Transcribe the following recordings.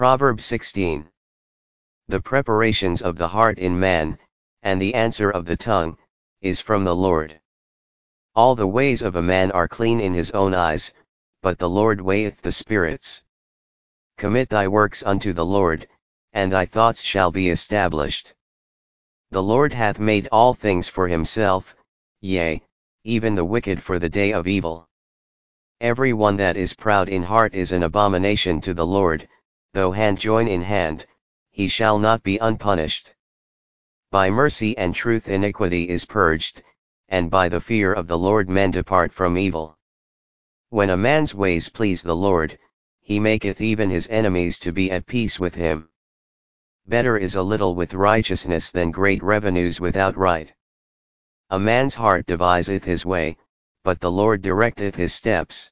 Proverbs 16. The preparations of the heart in man, and the answer of the tongue, is from the Lord. All the ways of a man are clean in his own eyes, but the Lord weigheth the spirits. Commit thy works unto the Lord, and thy thoughts shall be established. The Lord hath made all things for himself, yea, even the wicked for the day of evil. Every one that is proud in heart is an abomination to the Lord, though hand join in hand, he shall not be unpunished. By mercy and truth iniquity is purged, and by the fear of the Lord men depart from evil. When a man's ways please the Lord, he maketh even his enemies to be at peace with him. Better is a little with righteousness than great revenues without right. A man's heart deviseth his way, but the Lord directeth his steps.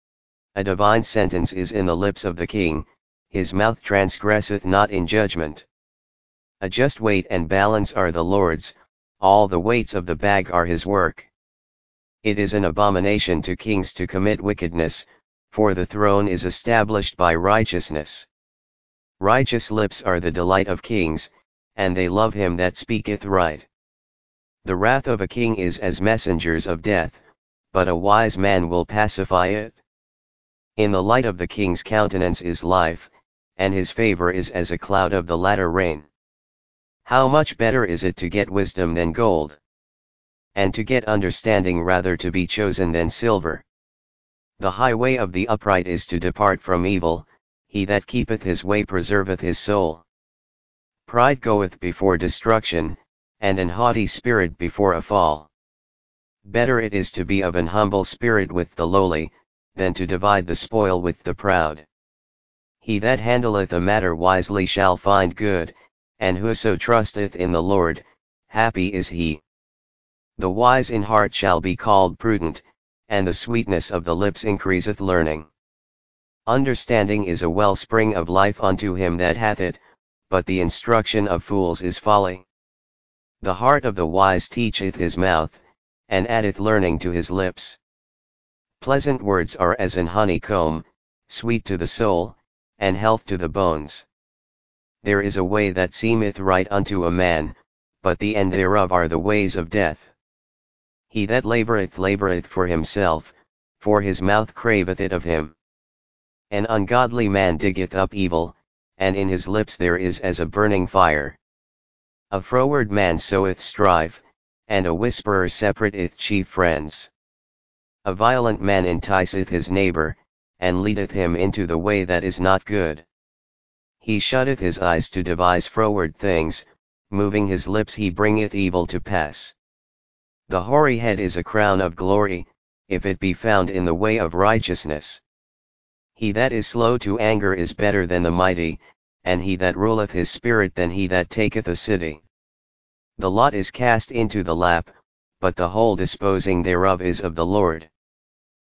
A divine sentence is in the lips of the king, his mouth transgresseth not in judgment. A just weight and balance are the Lord's, all the weights of the bag are his work. It is an abomination to kings to commit wickedness, for the throne is established by righteousness. Righteous lips are the delight of kings, and they love him that speaketh right. The wrath of a king is as messengers of death, but a wise man will pacify it. In the light of the king's countenance is life, and his favor is as a cloud of the latter rain. How much better is it to get wisdom than gold, and to get understanding rather to be chosen than silver. The highway of the upright is to depart from evil, he that keepeth his way preserveth his soul. Pride goeth before destruction, and an haughty spirit before a fall. Better it is to be of an humble spirit with the lowly, than to divide the spoil with the proud. He that handleth a matter wisely shall find good, and whoso trusteth in the Lord, happy is he. The wise in heart shall be called prudent, and the sweetness of the lips increaseth learning. Understanding is a wellspring of life unto him that hath it, but the instruction of fools is folly. The heart of the wise teacheth his mouth, and addeth learning to his lips. Pleasant words are as an honeycomb, sweet to the soul, and health to the bones. There is a way that seemeth right unto a man, but the end thereof are the ways of death. He that laboureth for himself, for his mouth craveth it of him. An ungodly man diggeth up evil, and in his lips there is as a burning fire. A froward man soweth strife, and a whisperer separateth chief friends. A violent man enticeth his neighbor, and leadeth him into the way that is not good. He shutteth his eyes to devise froward things, moving his lips he bringeth evil to pass. The hoary head is a crown of glory, if it be found in the way of righteousness. He that is slow to anger is better than the mighty, and he that ruleth his spirit than he that taketh a city. The lot is cast into the lap, but the whole disposing thereof is of the Lord.